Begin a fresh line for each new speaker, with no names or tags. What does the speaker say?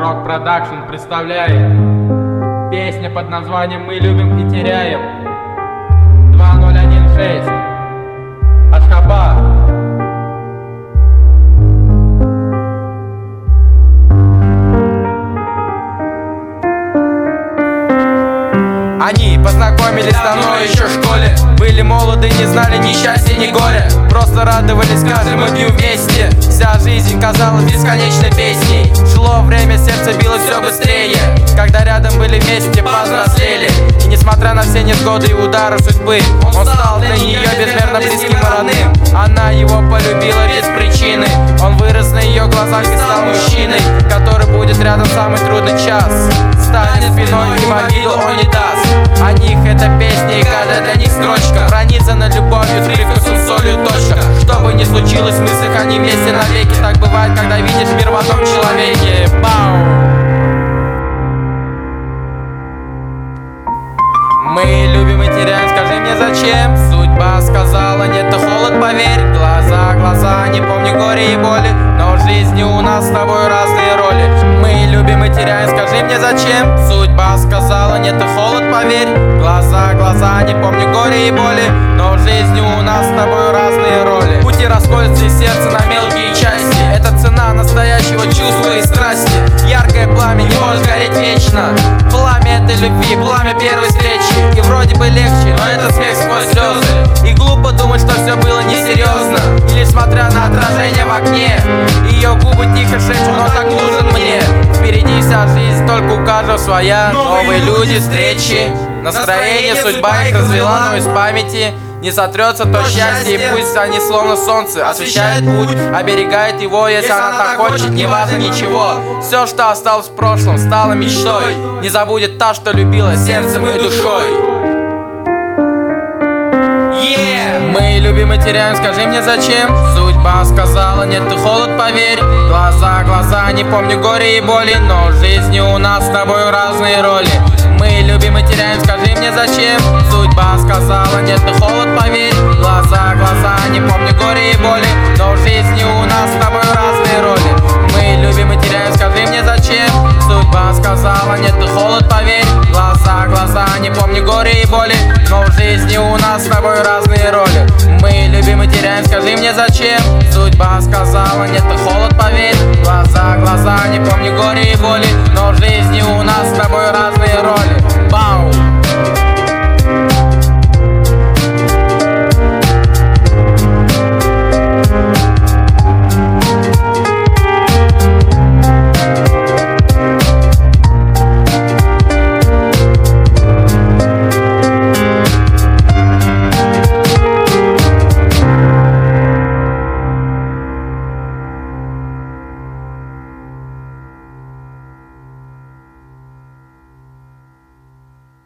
Рок Продакшн представляет песня под названием «Мы любим и теряем». 2016 Ашхабад. Они познакомились давно еще в школе. Были молоды, не знали ни счастья, ни горя. Просто радовались каждому дню вместе. Вся жизнь казалась бесконечной песней. Шло время, сердце билось все быстрее. Когда рядом были вместе, повзрослели. И несмотря на все невзгоды и удары судьбы, он стал для нее безмерно близким и родным. Она его полюбила без причины. Он вырос на ее глазах и стал мужчиной, который будет рядом в самый трудный час. Станет спиной и в обиду он не даст. О них эта песня и каждая для них строчка пронизана любовью с привкусом солью, точка. Что бы ни случилось, в мыслях они вместе навеки. Так бывает, когда видишь мир в одном человеке. Бау! Мы любим и теряем, скажи мне зачем. Судьба сказала нет, то холод, поверь. Глаза, не помню горе и боли, но в жизни у нас с тобой разные роли. Мы любим и теряем, скажи мне зачем. Судьба сказала нет, то холод, поверь. Глаза, не помню горе и боли, но в жизни у нас с тобой разные роли. Пути расходятся из сердца на мелкие части. Это цена настоящего чувства и страсти. Яркое пламя не может гореть вечно. Пламя этой любви, пламя первой встречи. И вроде бы легче, но это смех сквозь слезы. И глупо думать, что все было несерьезно. И лишь смотря на отражение в окне, ее губы тихо шепчут, но так нужен мне. Впереди вся жизнь, только у каждого своя. Новые люди, встречи, настроение, судьба их развела, но из памяти не сотрется то счастье. И пусть они словно солнце освещают путь, оберегает его, если она так хочет, не важно ничего. Все, что осталось в прошлом, стало мечтой. Не забудет та, что любила сердцем и душой. Мы любим и теряем, скажи мне зачем. Судьба сказала нет, ты холод, поверь. Глаза, не помню горе и боли, но в жизни у нас с тобой разные роли. Мы любим и теряем, скажи мне зачем. Судьба сказала нет, ты холод, поверь. Глаза, не помню горе и боли, но в жизни